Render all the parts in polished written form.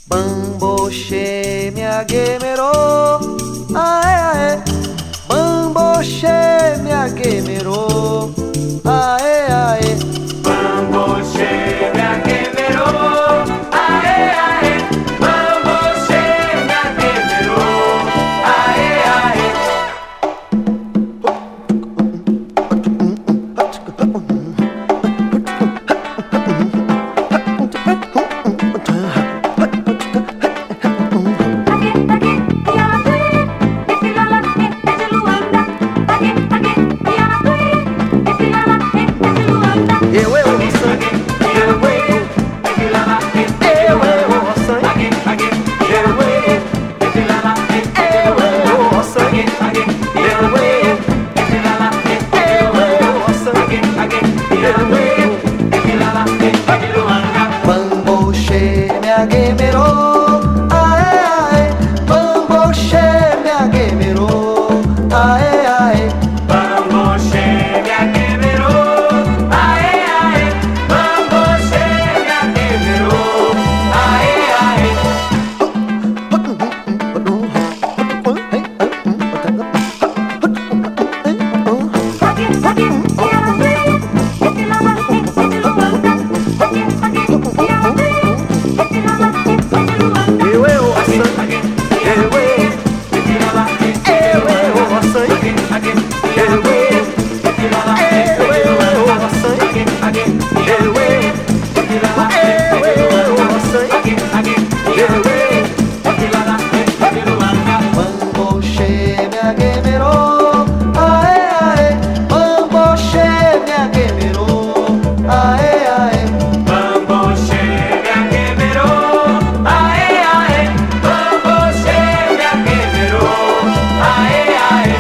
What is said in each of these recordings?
Bamboche me aguemerou, aê aê. Bamboche me aguemerou, aê aê. Bamboche me aguemerou, aê aê. Bamboche me aguemerou, aê aê. Bamboche me aguemerou, aê aê. Bamboche me aguemerou, aê aê. Bamboche me aguemerou, aê aê. Bamboche me aguemerou, aê aê. Bamboche me aguemerou, aê aê. Bamboche me aguemerou, aê aê. Bamboche me aguemerou, aê aê. Bamboche me aguemerou, aê aê.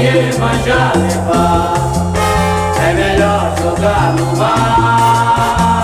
Iemanjá levar. É melhor jogar no mar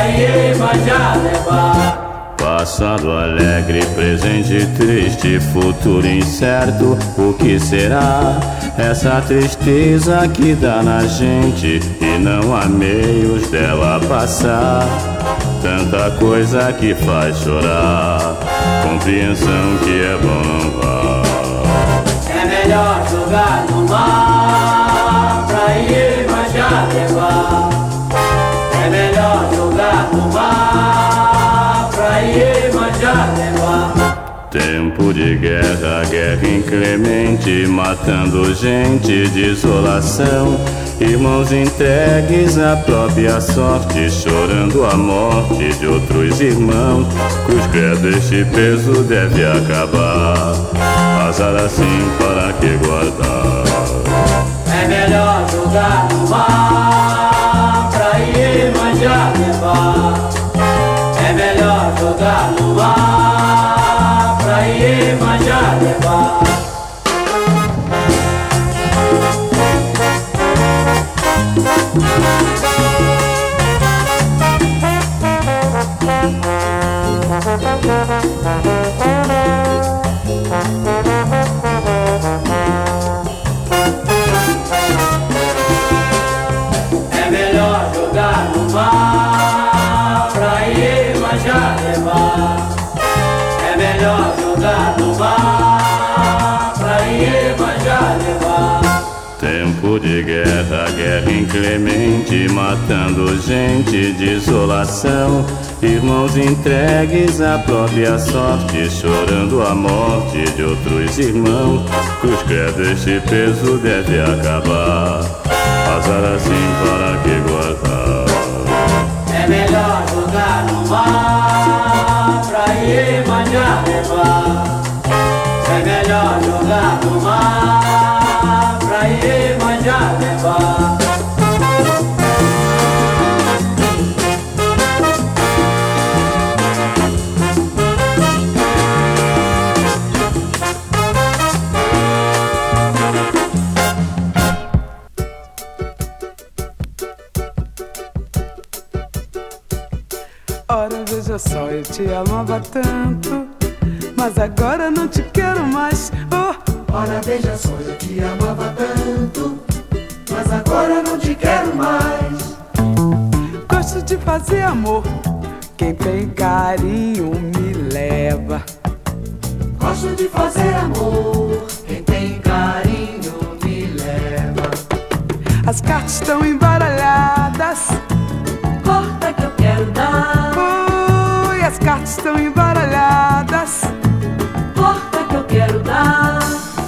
Iemanjá levar. Passado alegre, presente triste, futuro incerto, o que será? Essa tristeza que dá na gente e não há meios dela passar. Tanta coisa que faz chorar, compreensão que é bom não vá. É melhor jogar no mar pra Iemanjá levar. É melhor jogar no mar pra Iemanjá levar. Tempo de guerra, guerra inclemente, matando gente, desolação. Irmãos entregues à própria sorte, chorando a morte de outros irmãos. Cruz credo, este peso deve acabar. Azar assim, para que guardar? É melhor jogar no mar pra Iemanjá levar. É melhor jogar no mar pra Iemanjá levar. É melhor jogar no mar pra Iemanjá levar. É melhor jogar no mar pra Iemanjá levar. Tempo de guerra, guerra inclemente, matando gente, desolação. Irmãos entregues à própria sorte, chorando a morte de outros irmãos. Cruz credo, este peso deve acabar. Azar assim, para que guardar? É melhor jogar no mar pra Iemanjá levar. É melhor jogar no mar pra Iemanjá levar. Ora, veja só, eu te amava tanto, mas agora não te quero mais. Oh. Ora, veja só, eu te amava tanto, mas agora não te quero mais. Gosto de fazer amor, quem tem carinho me leva. Gosto de fazer amor, quem tem carinho me leva. As cartas estão embaralhadas, Corta que eu quero dar, oi, as cartas estão embaralhadas. corta que eu quero dar.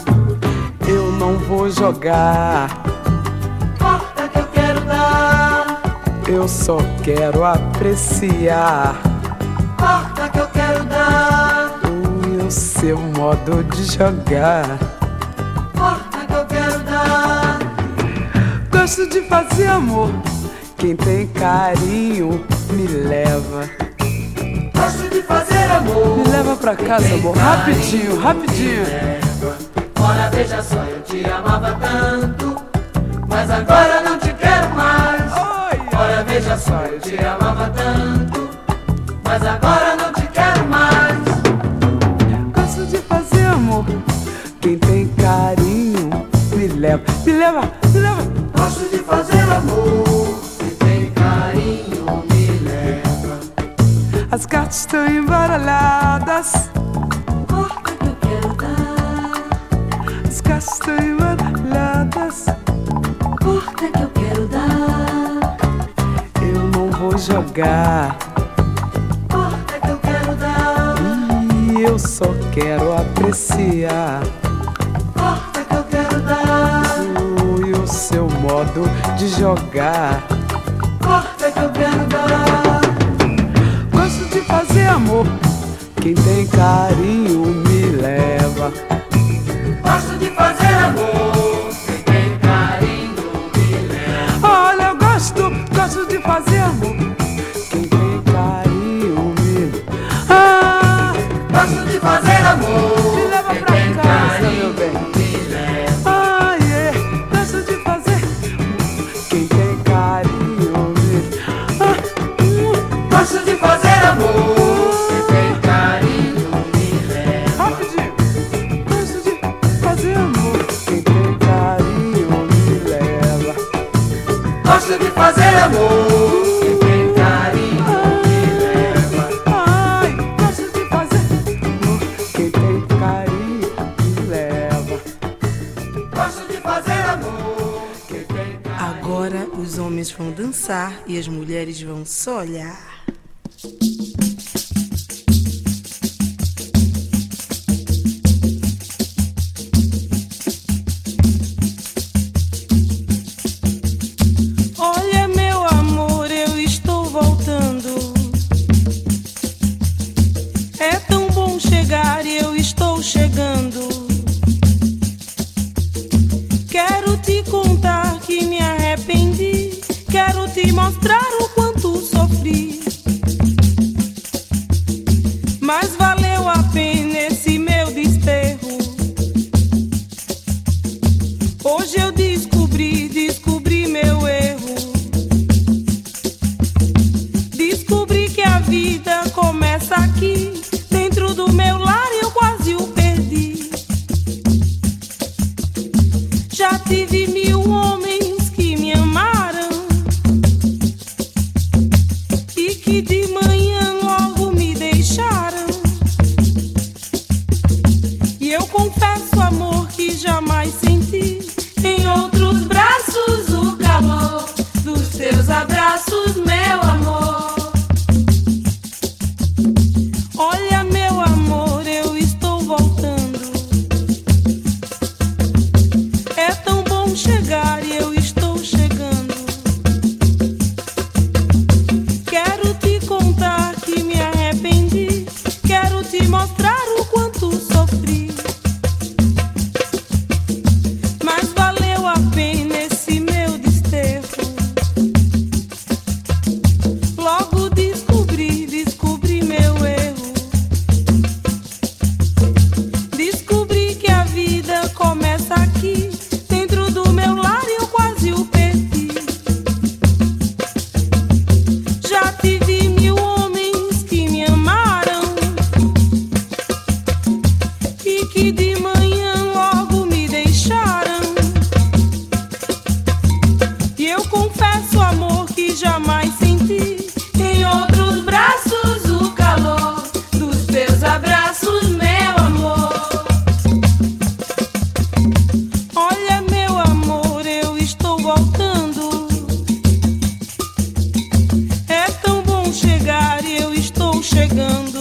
Eu não vou jogar, Corta que eu quero dar, eu só quero apreciar corta que eu quero dar. o seu modo de jogar. Corta que eu quero dar, Gosto de fazer amor, quem tem carinho me leva. gosto de fazer amor. Me leva pra casa, amor, rapidinho, rapidinho. Ora, veja só, eu te amava tanto, mas agora não te quero mais. Ora, veja só, eu te amava tanto, mas agora não te quero mais. Gosto de fazer amor, quem tem carinho me leva. Me leva, me leva. Gosto de fazer amor, quem tem carinho me leva. As cartas estão embaralhadas, Corta que eu quero dar, as cartas estão embaralhadas. corta que eu quero dar. Eu não vou jogar Corta que eu quero dar, e eu só quero apreciar corta que eu quero dar. e o seu modo de jogar. Corta que eu quero dar, Gosto de fazer amor, quem tem carinho me leva. gosto de fazer amor, quem tem carinho me leva. Olha, eu gosto de fazer amor, quem tem carinho me leva. Gosto de fazer amor, Me leva quem pra tem casa, carinho meu bem. me leva. Yeah. Gosto de fazer amor, quem tem carinho me leva. fazer amor. Quem tem carinho me leva. Ai, gosto de fazer amor. Quem tem carinho me leva. Gosto de fazer amor. Quem tem carinho. Agora os homens vão dançar e as mulheres vão só olhar. Olha, meu amor, eu estou voltando. É tão bom chegar e eu estou chegando. Quero te contar que me arrependi. Quero te mostrar o quanto sofri. Mas valeu a pena esse meu desterro. Hoje eu descobri meu erro. Descobri que a vida começa aqui. Dentro do meu lar eu quase o perdi. Já tive 1000 homens que me amaram e que de manhã logo me deixaram. E eu confesso, amor, que jamais senti em outros braços o calor dos teus abraços, meu amor. Olha, meu amor, eu estou voltando. É tão bom chegar e eu estou chegando. Quero te contar que me arrependi. Quero te mostrar o quanto sofri. Mas valeu a pena esse meu desterro. Logo descobri meu erro. Descobri que a vida começa aqui. Dentro do meu lar eu quase o perdi. Já tive 1000 homens que me amaram e que de manhã logo me deixaram. E eu confesso, amor, que jamais senti em outros braços o calor dos teus abraços, meu amor. Olha, meu amor, eu estou voltando. É tão bom chegar e eu estou chegando.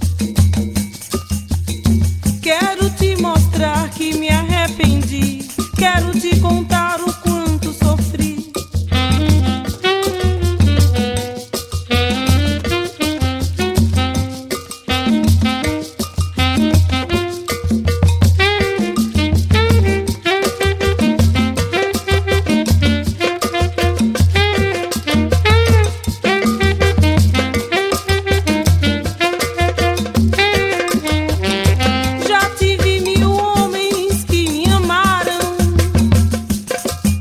Quero te mostrar que me arrependi. Quero te contar o quanto sofri. Já tive 1000 homens que me amaram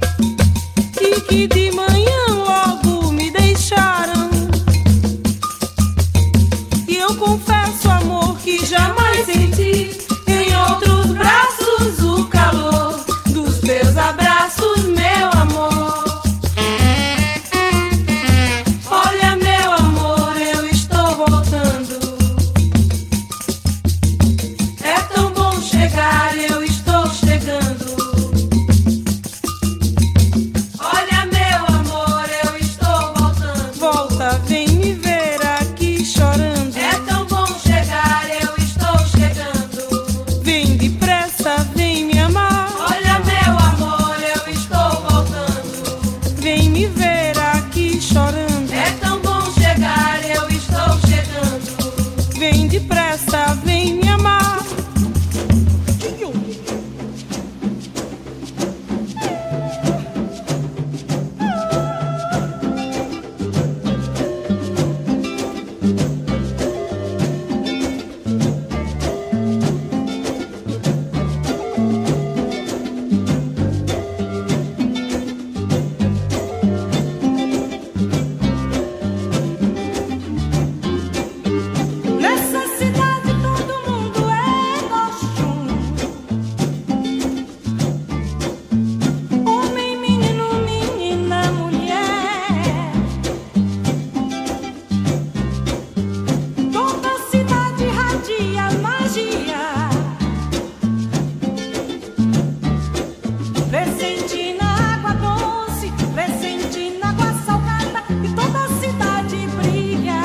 presente na água doce, presente na água salgada, e toda a cidade brilha.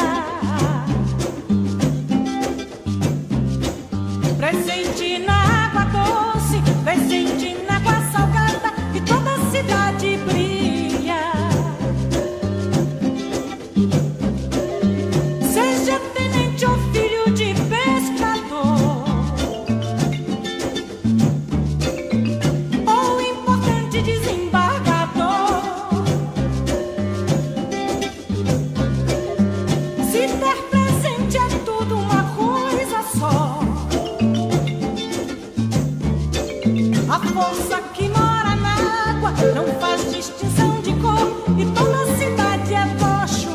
Presente na água doce, presente na água salgada, e toda a cidade brilha. Seja tenente ou filho de pescador, ou importante desembargador, se ter presente é tudo uma coisa só. A força que mora na água não faz distinção de cor, e toda a cidade é tocho.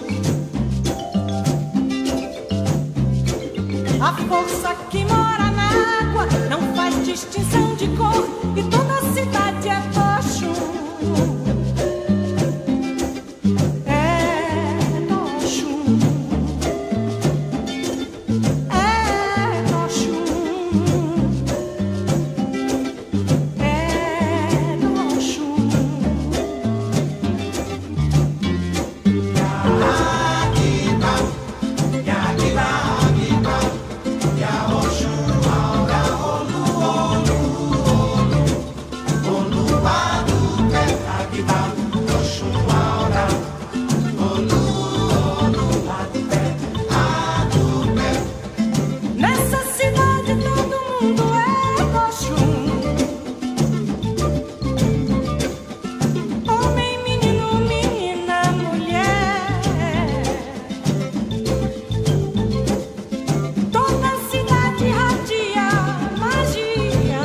A força que mora na água não faz distinção de cor, e toda a cidade é tocho. É tocho. É tocho. É tocho. Nessa cidade todo mundo é Oxum. Homem, menino, menina, mulher. Toda a cidade radia magia.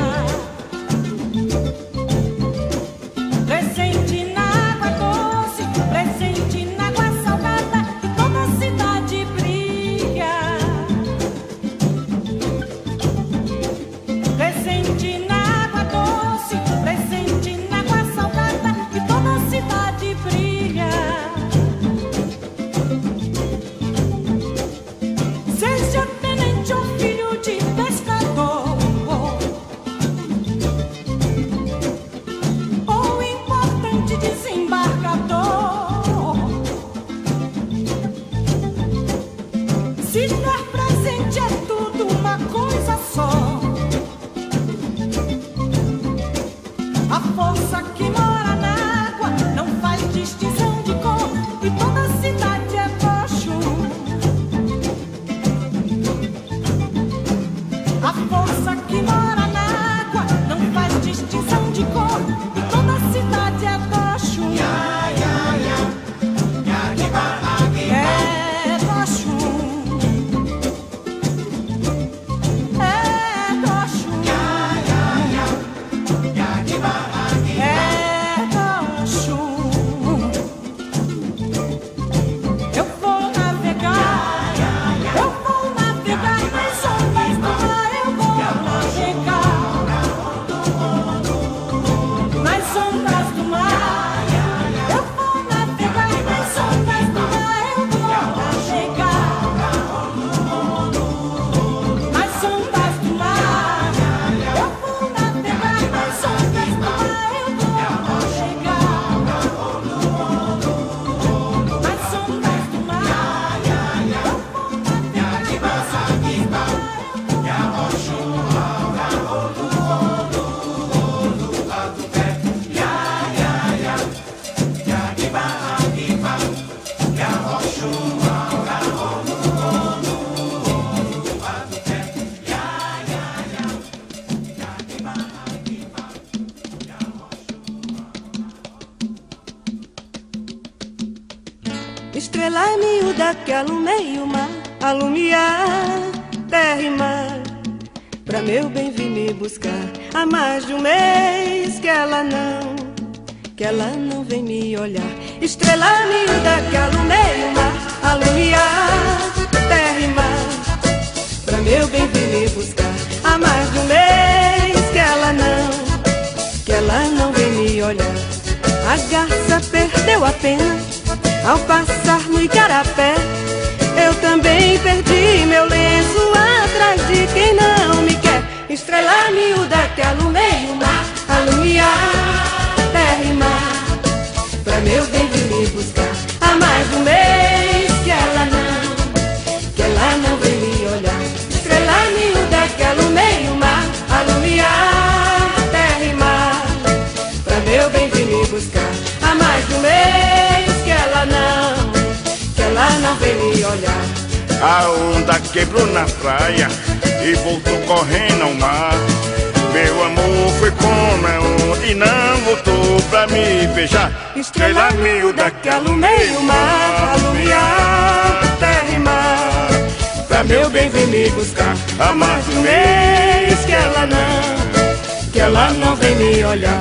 Presente na água doce, presente na água salgada, e toda a cidade brilha. Presente na água doce, presente na água salgada, e toda a cidade brilha. Seja tenente ou filho de pescador, ou importante desembargador, se ter presente é tudo uma coisa só. A força que mora na água não faz distinção de cor, e toda a cidade é tocho. A força que mora na água não faz distinção de cor, e toda a cidade é tocho. É tocho. É tocho. É tocho. Eu vou navegar nas ondas do mar. Eu vou navegar nas ondas do mar. Eu vou navegar nas ondas do mar. Eu vou navegar nas ondas do mar. Eu vou navegar nas ondas do mar. Eu vou navegar nas ondas do mar. Eu vou navegar nas ondas do mar. Estrela miúda que alumeia o mar, alumiar terra e mar. Pra meu bem vir me buscar, há mais de um mês que ela não vem me olhar. Estrela miúda que alumeia o mar, alumiar terra e mar. Pra meu bem vir me buscar, há mais de um mês que ela não vem me olhar. A garça perdeu a pena ao passar no igarapé. Eu também perdi meu lenço atrás de quem não me quer. Estrela miúda que alumeia o mar, alumiar buscar. Há mais de um mês que ela não vem me olhar. A onda quebrou na praia e voltou correndo ao mar. Meu amor foi como é onde e não voltou pra me beijar. Estrela miúda que alumei o mar, alumiar terra e mar. Pra meu bem vem me buscar. Há mais de um mês que ela não vem me olhar.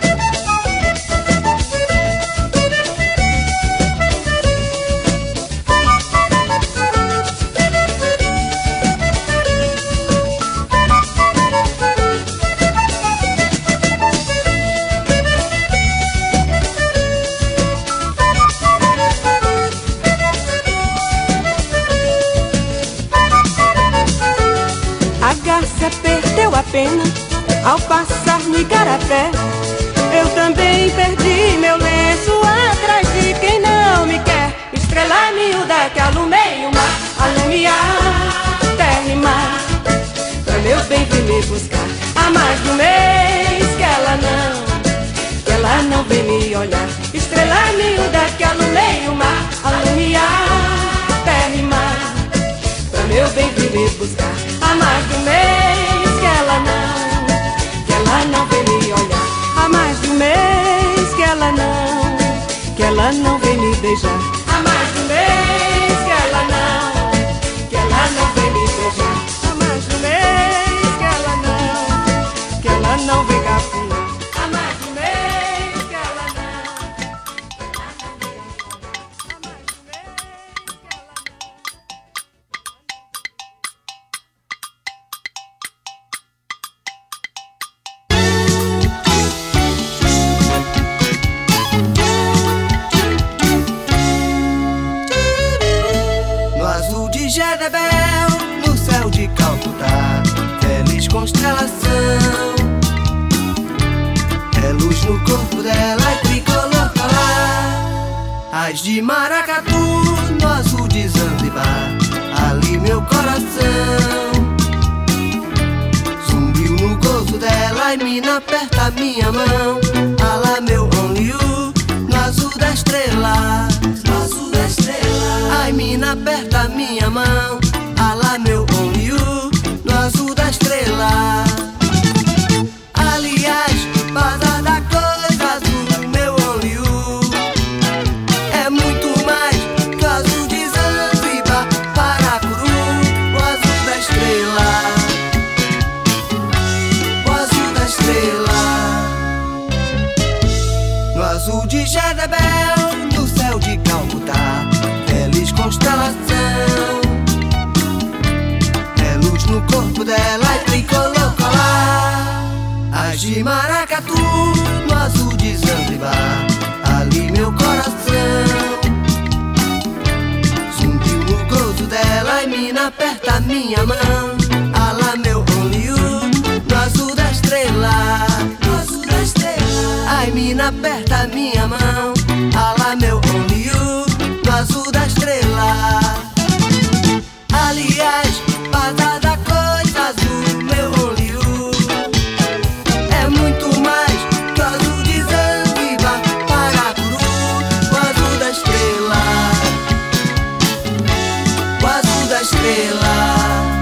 Perdeu a pena ao passar no Igarapé. Eu também perdi meu lenço atrás de quem não me quer. Estrela miúda que alumei o mar, alumiar terra e mar. Pra meu bem vir me buscar. Há mais de um mês que ela não vem me olhar. Estrela miúda que alumei o mar, alumiar terra e mar. Pra meu bem vir me buscar. Há mais de um mês que ela não vem me olhar. Há mais de um mês que ela não vem me beijar. Há mais de um mês que ela não vem me beijar. Há mais de um mês que ela não vem gafunar. Há mais de um mês que ela não vem me olhar. Há mais de um mês que ela Jezebel, no céu de Calcutá, feliz constelação. É luz no corpo dela e tricolor colar. As de maracatu, no azul de Zanzibar, ali meu coração. Zumbiu no gozo dela e mina aperta minha mão. Alá meu only you, no azul da estrela. Ai, mina, aperta minha mão. Alá, meu only you, no azul da estrela. Aliás, vaza da coisa azul, meu only you. É muito mais que o azul de Zanzibar, Paracuru, o azul da estrela. O azul da estrela. No azul de Jezebel, no céu de Calcutá, feliz constelação. É luz no corpo dela e tricolor colar. As de maracatu, no azul de Zanzibar, ali meu coração. Zumbiu no gozo dela e mina aperta minha mão. Alá meu only you, no azul da estrela. No azul da estrela. Ai, mina, aperta minha mão. Alá meu only you, no azul da estrela. Aliás, vaza da coisa azul, meu only you. É muito mais que o azul de Zanzibar, Paracuru, o azul da estrela. O azul da estrela.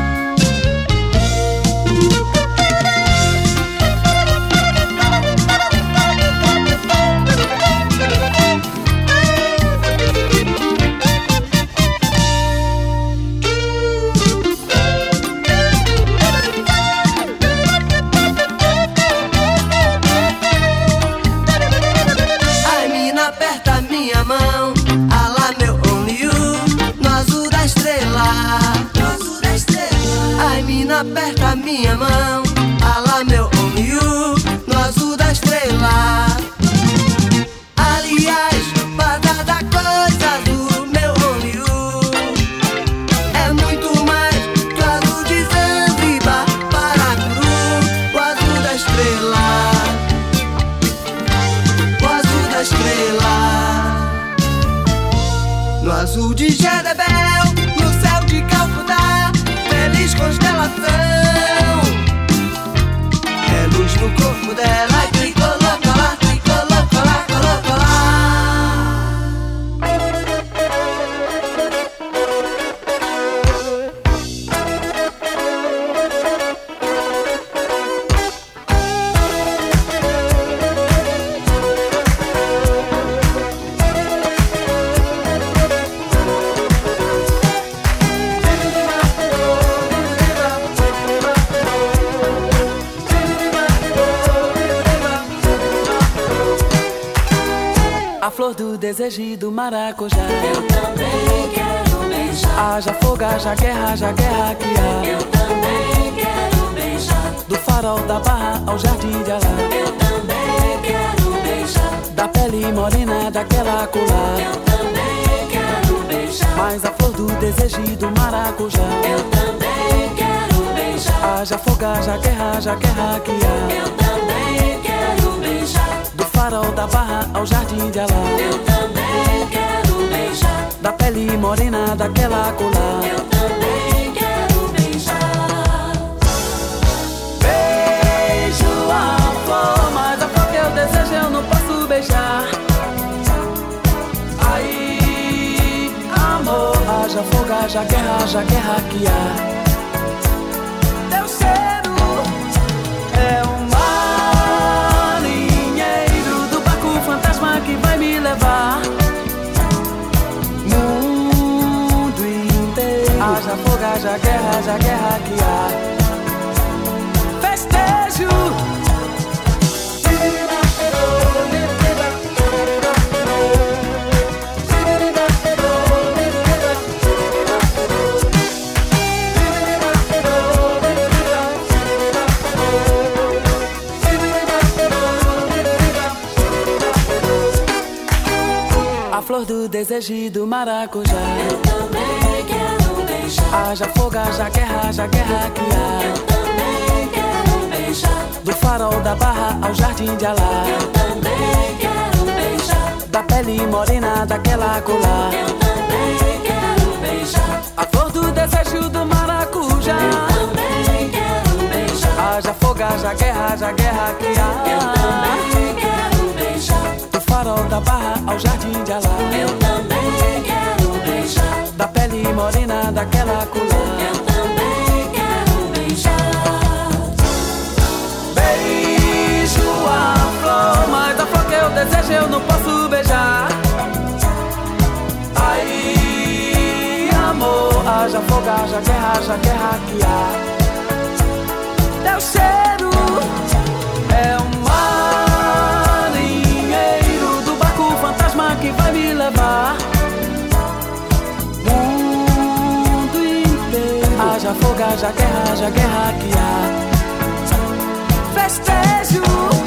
Aperta minha mão, alá meu only you, no azul da estrela. No azul da estrela. Ai, mina, aperta minha mão, alá meu only you, no azul da estrela. Aliás, vaza da coisa azul, meu only you. É muito mais que o azul de Zanzibar, Paracuru, o azul da estrela. O azul da estrela. No azul de Jezebel, no céu de Calcutá, feliz constelação. É luz no corpo dela e tricolor colar, tricolor colar, colar. A flor do desejo e do maracujá. Eu também quero beijar. Haja fogo, haja guerra que há. Eu também quero beijar. Do farol da Barra ao Jardim de Alá. Eu também quero beijar. Da pele morena daquela colar. Eu também quero beijar. Mas a flor do desejo e do maracujá. Eu também quero beijar. Haja fogo, haja guerra que há. Eu também quero beijar. Do farol da Barra ao Jardim de Alá. Eu também quero beijar. Da pele morena daquela colar. Eu também quero beijar. Beijo a flor, mas a flor que eu desejo eu não posso beijar. Aí, amor, haja fogo, haja guerra que há. Teu cheiro é um marinheiro do barco fantasma que vai me levar. Mundo inteiro, haja fogo, haja guerra que há. Festejo. A flor do desejo e do maracujá. Eu também quero beijar. Haja fogo, haja guerra que há. Eu também quero beijar. Do farol da Barra ao Jardim de Alá. Eu também quero beijar. Da pele morena daquela colar. Eu também quero beijar. A flor do desejo do maracujá. Eu também quero beijar. Haja fogo, haja guerra que há. Eu também quero beijar. Do farol da Barra ao Jardim de Alá. Eu também quero beijar. Da pele morena daquela colar. Eu também quero beijar. Beijo a flor, mas a flor que eu desejo eu não posso beijar. Aí, amor, haja fogo, haja guerra que há. Teu cheiro é um marinheiro do barco fantasma que vai me levar. Mundo inteiro, haja fogo, haja guerra que há. Festejo.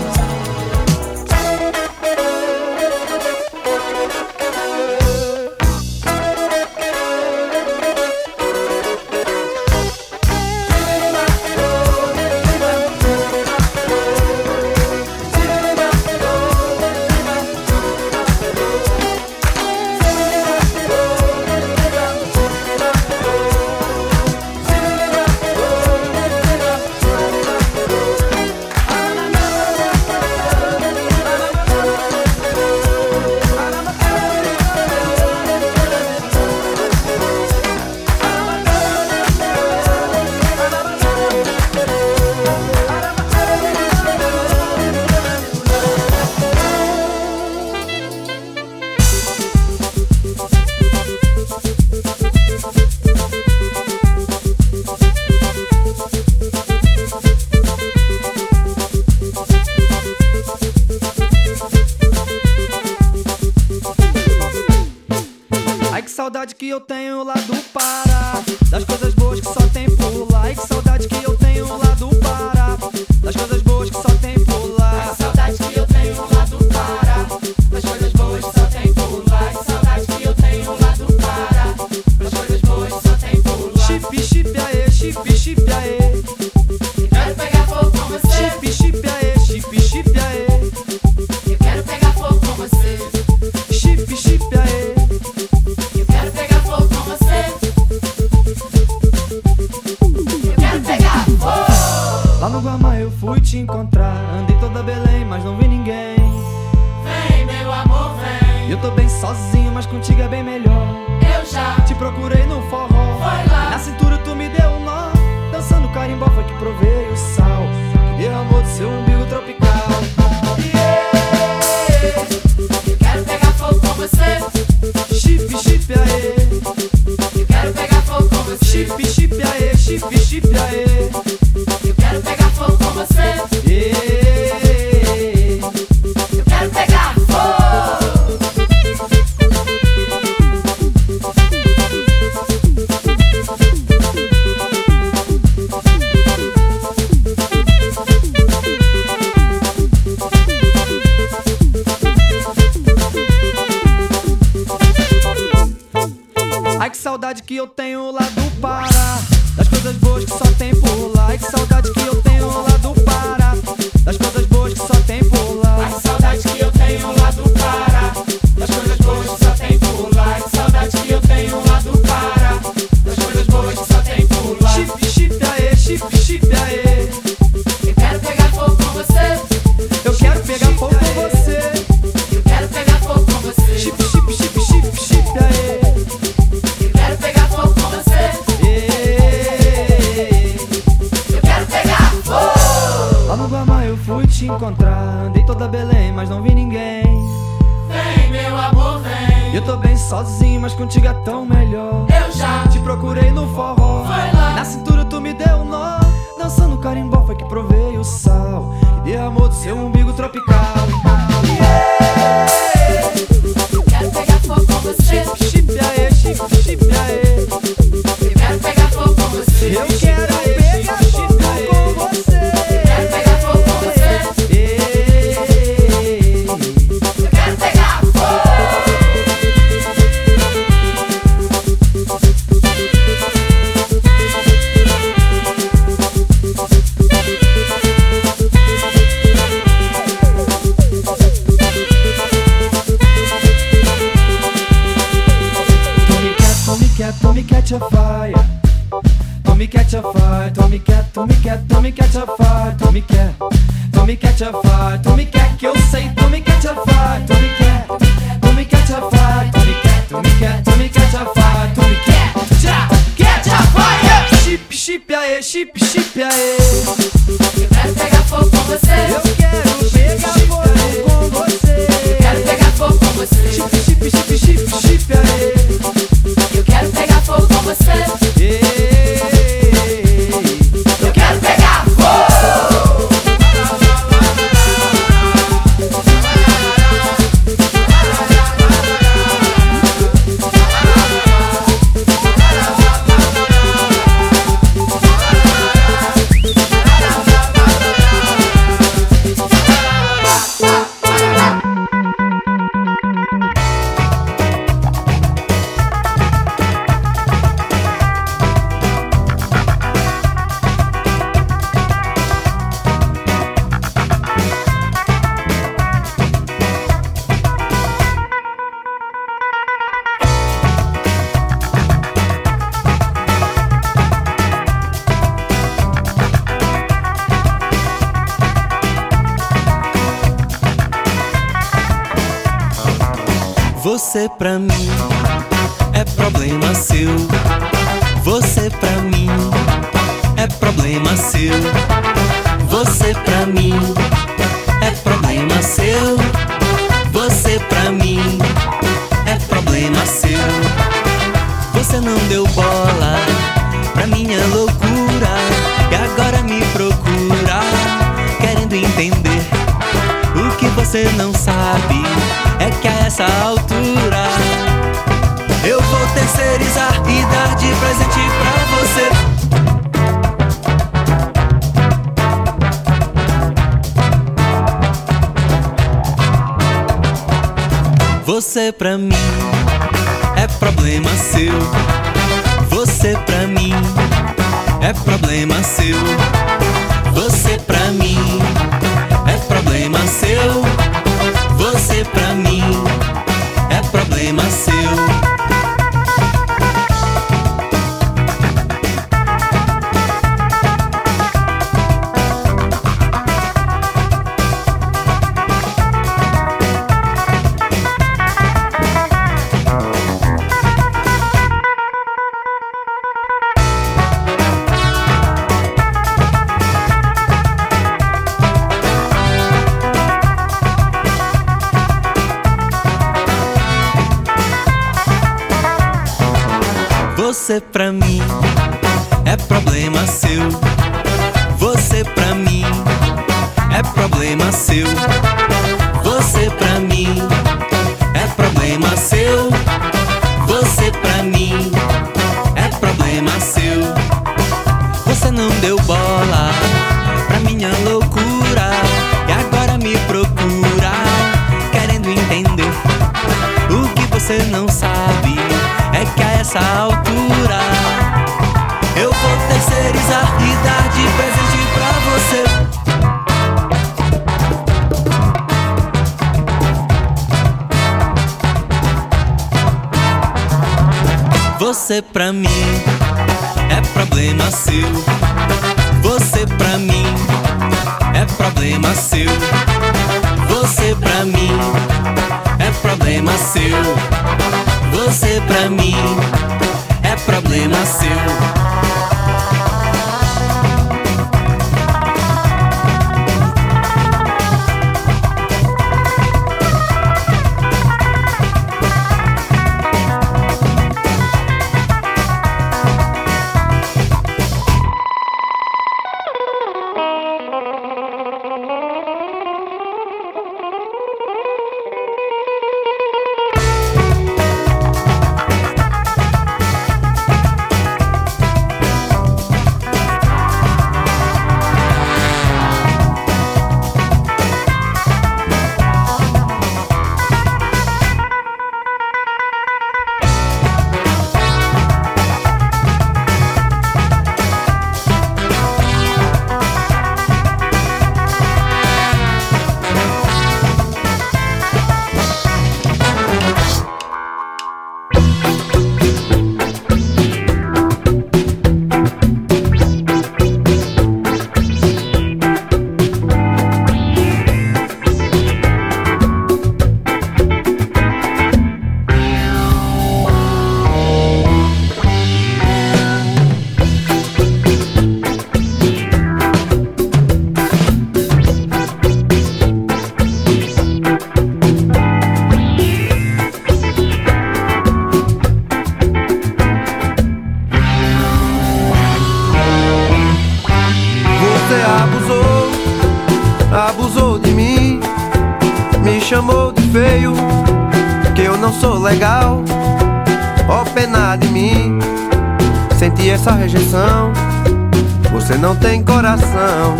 saudade que eu tenho lá do Pará, das coisas boas que só tem por lá. E que saudade que eu tenho lá do Pará, das coisas boas que só tem por lá. Que saudade que eu tenho lá do Pará, das coisas boas que só tem por lá. Que saudade que eu tenho lá do Pará, das coisas boas que só tem por lá. Chip, chip, aê, chip, chip, aê. Eu quero pegar fogo com você. Chip, chip, aê, chip, chip, aê. Eu quero pegar fogo com você. Chip, chip, aê. Eu quero pegar fogo com você. Eu quero pegar fogo. Lá no Guamá eu fui te encontrar, andei toda Belém, mas não vi ninguém. Vem, meu amor, vem. Eu tô bem sozinho, mas contigo é bem melhor. Eu já te procurei no forró, foi lá. Na cintura tu me deu um nó, dançando carimbó foi que provei o sal que derramou do seu umbigo tropical. Eu quero pegar fogo com você. Chip, chip, aê. Eu quero pegar fogo com você. Chip, chip, aê, chip, chip, aê. Eu quero pegar fogo com você. Eu quero pegar fogo. que eu tenho lá do Pará, das coisas boas que só tem por lá. E que saudade que eu tenho lá do Pará, das coisas boas que só tem por lá. Ai, que saudade que eu tenho lá do Pará, das coisas boas que só tem por lá. Que saudade que eu tenho lá do Pará, das coisas boas que só tem por lá. Chip, chip, aê, chip, chip, aê. Eu quero pegar fogo com você. Eu quero pegar fogo com você. Eu quero pegar fogo com você. Chip, chip, chip, chip, chip, aê. Eu quero pegar fogo com você. Eu quero pegar fogo. Lá no Guamá eu fui te encontrar, andei toda Belém, mas não vi ninguém. Vem, meu amor, vem. Eu tô bem sozinho, mas contigo é tão melhor. Eu já te procurei no forró, foi lá. Na cintura tu me deu um nó. Dançando carimbó foi que provei o sal que derramou do seu umbigo tropical. Eu quero pegar fogo com você. Chip, chip, aê, chip, chip, aê. Eu quero pegar fogo com você. Eu quero pegar fogo com você. Eu quero pegar fogo com você. Eu quero pegar fogo. Tommy catch a fire. Tommy catch a fire. Tommy catch a fire. Tommy catch a fire. Tommy quer que eu sei. Tommy catch a fire. Tommy catch a fire. Tommy catch a fire. Tommy catch a fire. Chip, chip, aê, chip, chip, aê. Eu quero pegar fogo com você. Eu quero pegar fogo com você. Eu quero pegar fogo com você. Chip, chip, chip, chip, chip, aê. Eu quero pegar fogo com você. Eu quero pegar fogo. Você pra mim é problema seu. Você pra mim é problema seu. Você pra mim é problema seu. Você pra mim é problema seu. Você não deu bola pra minha loucura e agora me procura querendo entender. O que você não sabe é que a essa altura eu vou terceirizar e dar de presente pra você. Você pra mim é problema seu. Você pra mim é problema seu. Você pra mim é problema seu. Você pra mim é problema seu. Você pra mim é problema seu. Você pra mim é problema seu. Você pra mim é problema seu. Você pra mim é problema seu. Você não deu bola pra minha loucura e agora me procura querendo entender. O que você não sabe é que a essa altura avisar e dar de presente pra você. Você pra mim é problema seu. Você pra mim é problema seu. Você pra mim é problema seu. Você pra mim é problema seu. Abusou de mim, me chamou de feio, que eu não sou legal. Ó pena de mim, senti essa rejeição. Você não tem coração.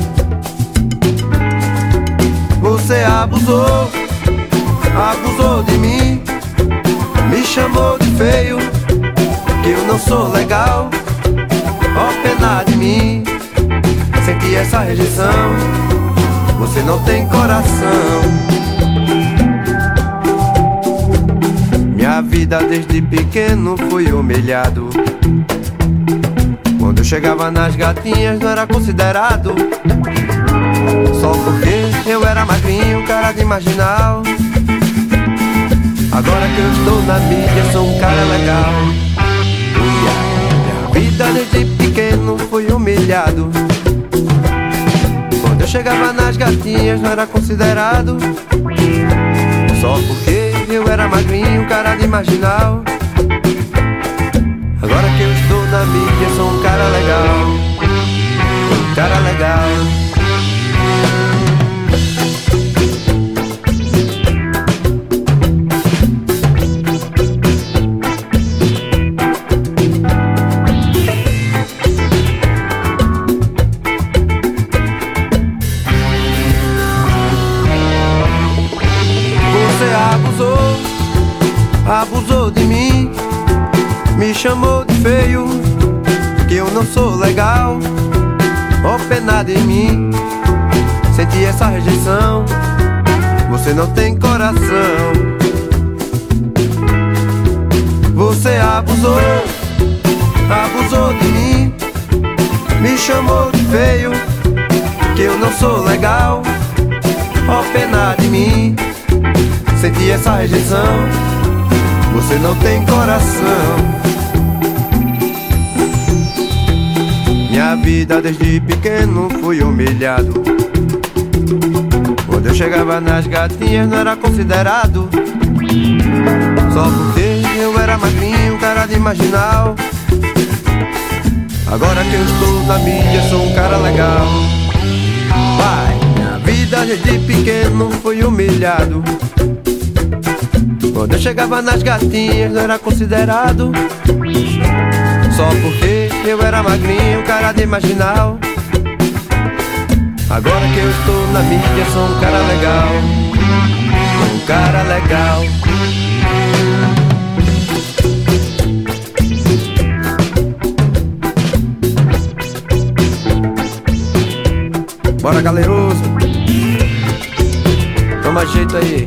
Você abusou, abusou de mim, me chamou de feio, que eu não sou legal. Ó pena de mim, senti essa rejeição. Você não tem coração. Minha vida desde pequeno foi humilhado. Quando eu chegava nas gatinhas não era considerado. Só porque eu era magrinho, cara de marginal. Agora que eu estou na mídia sou um cara legal. Minha vida desde pequeno foi humilhado. Quando eu chegava nas gatinhas não era considerado. Só porque eu era magrinho, cara de marginal. Agora que eu estou na mídia sou um cara legal. Um cara legal. Abusou de mim, me chamou de feio, que eu não sou legal. Ó pena de mim, senti essa rejeição. Você não tem coração. Você abusou, abusou de mim, me chamou de feio, que eu não sou legal. Ó pena de mim, senti essa rejeição. Você não tem coração. Minha vida desde pequeno foi humilhado. Quando eu chegava nas gatinhas não era considerado. Só porque eu era magrinho, cara de marginal. Agora que eu estou na mídia sou um cara legal. Pai, minha vida desde pequeno foi humilhado. Quando eu chegava nas gatinhas não era considerado. Só porque eu era magrinho, cara de marginal. Agora que eu estou na mídia sou um cara legal. Um cara legal. Bora, galeroso. Toma jeito aí.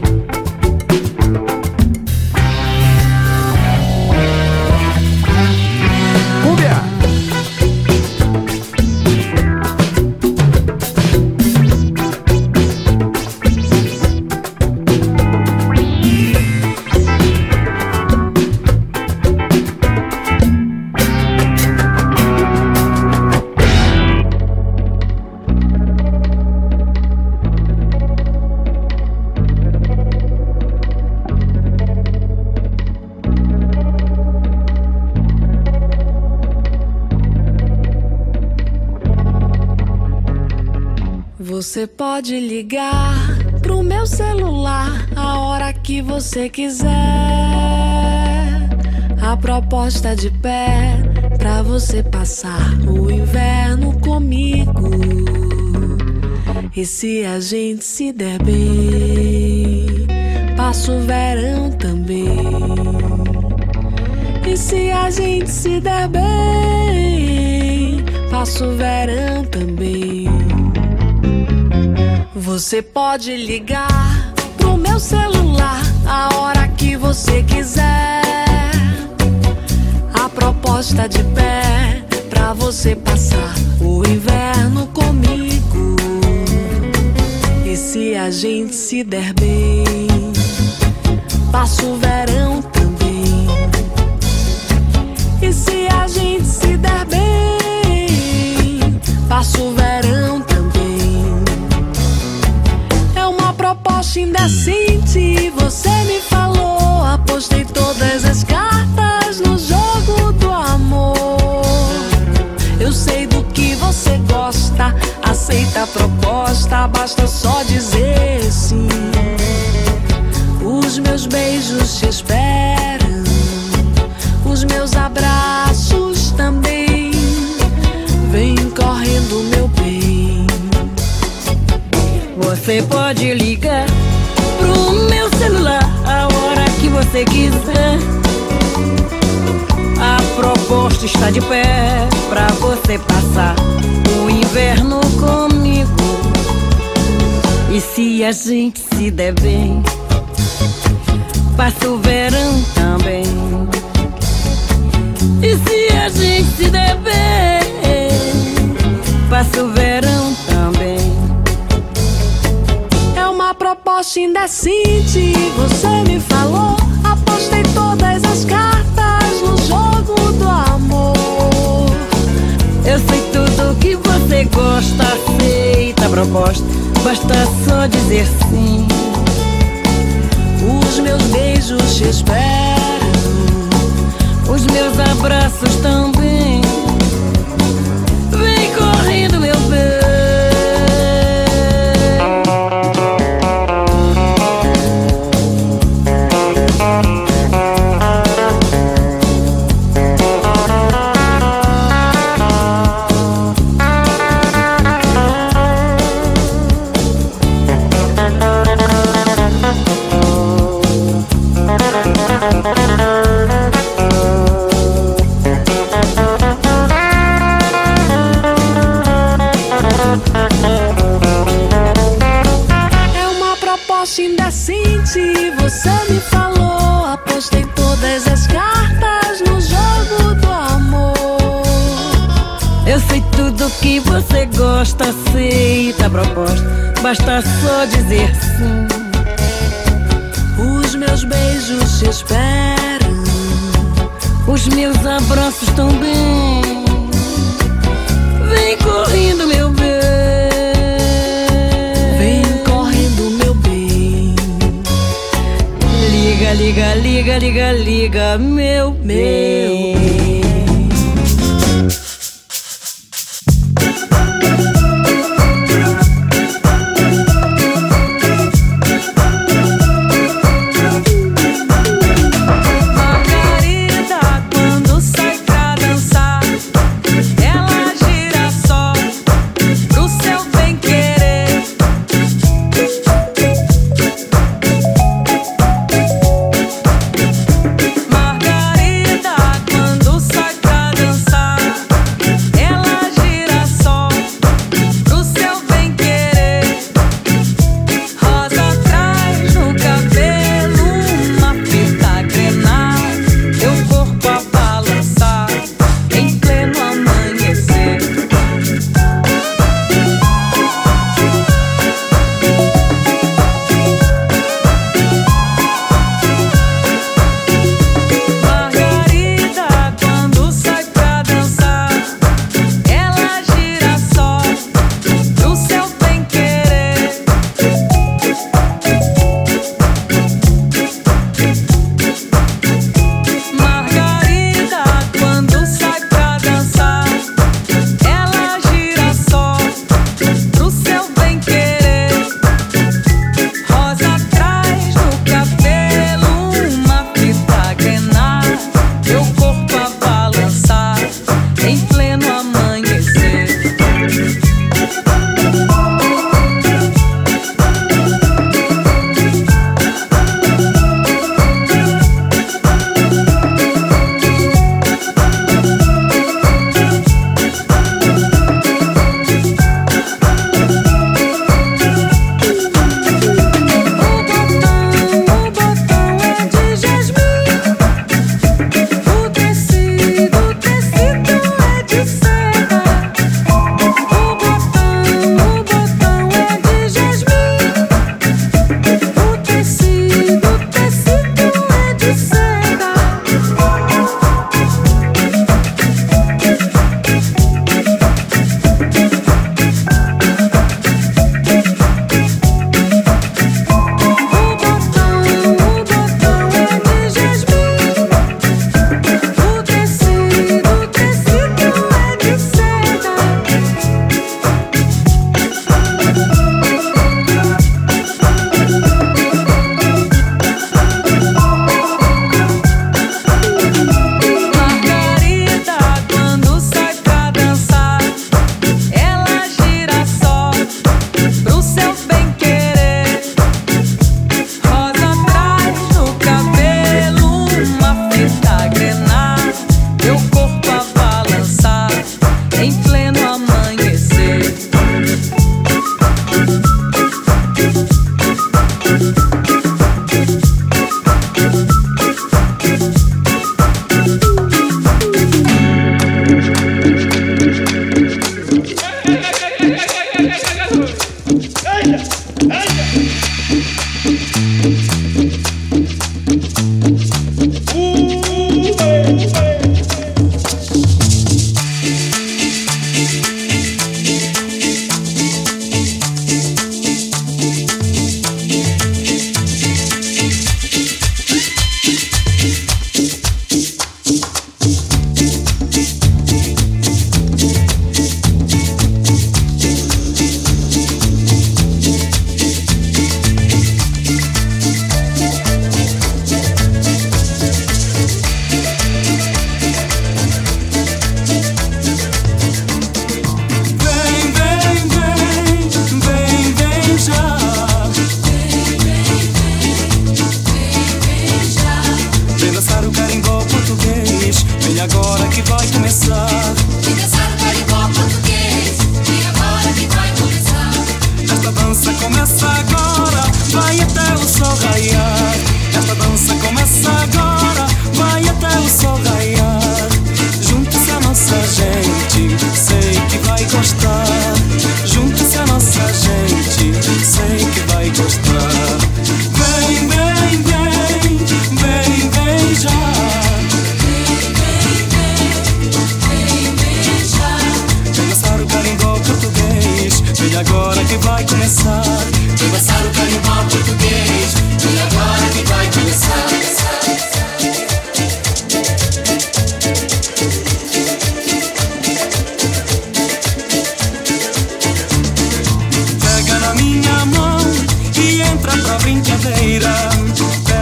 Você pode ligar pro meu celular a hora que você quiser. A proposta de pé pra você passar o inverno comigo. E se a gente se der bem, passa o verão também. E se a gente se der bem, passa o verão também. Você pode ligar pro meu celular a hora que você quiser. A proposta de pé pra você passar o inverno comigo. E se a gente se der bem, passa o verão também. E se a gente se der bem, passa o verão também. Proposta indecente, você me falou. Apostei todas as cartas no jogo do amor. Eu sei do que você gosta, aceita a proposta, basta só dizer sim. Os meus beijos te esperam, os meus abraços também. Vem correndo, meu bem. Você pode ligar pro meu celular a hora que você quiser. A proposta está de pé pra você passar o inverno comigo. E se a gente se der bem, passa o verão também. E se a gente se der bem, passa o verão também. Uma proposta indecente, você me falou. Apostei todas as cartas no jogo do amor. Eu sei tudo que você gosta, aceita a proposta, basta só dizer sim. Os meus beijos te esperam, os meus abraços também. Vem correndo, meu bem. indecente, você me falou. Apostei todas as cartas no jogo do amor. Eu sei tudo que você gosta, aceita a proposta, basta só dizer sim. Os meus beijos te esperam, os meus abraços também. Vem correndo, meu bem. Vem correndo, meu bem. Liga, liga, liga, liga, liga, meu bem. Quando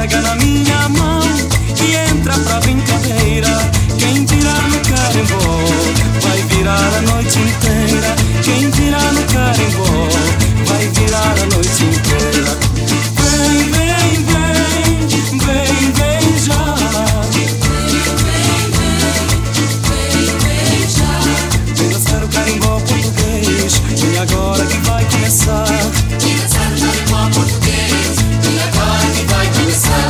pega na minha mão e entra pra brincadeira. Quem tirar no carimbó vai virar a noite inteira. Quem tirar no carimbó vai virar a noite inteira. Vem, vem, vem, vem, vem já. Vem dançar o carimbó português, vem agora que vai começar. Vem dançar o carimbó português, vem agora que vai começar.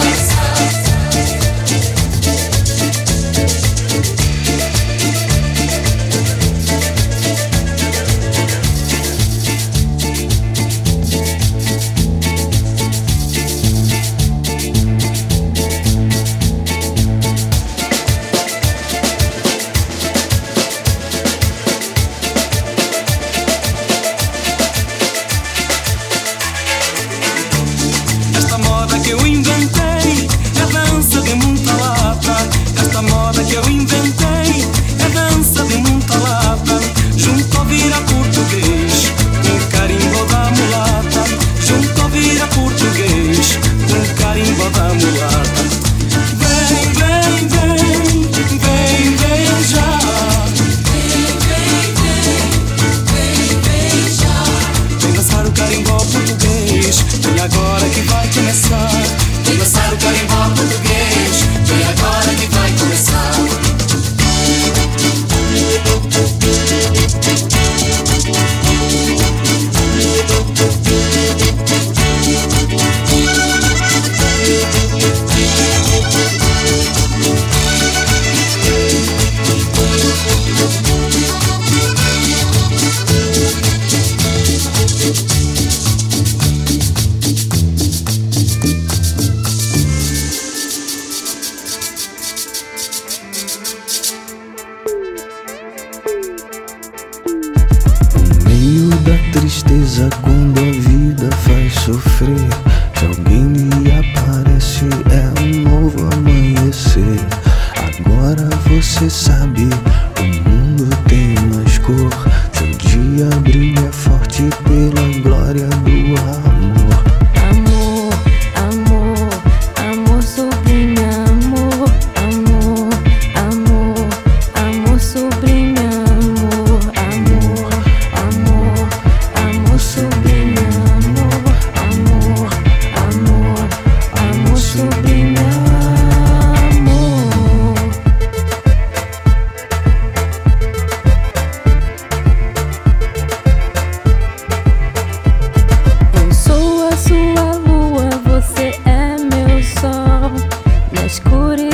tristeza quando a vida faz sofrer. Se alguém lhe aparece é um novo amanhecer. Agora você sabe, o mundo tem mais cor. Seu dia brilha forte pela glória do amor. Amor, amor, amor sublime, amor, amor, amor, amor sublime, amor, amor, amor, amor sublime, amor, amor, amor, amor sublime, amor. Eu sou a sua lua, você é meu sol. Na escuridão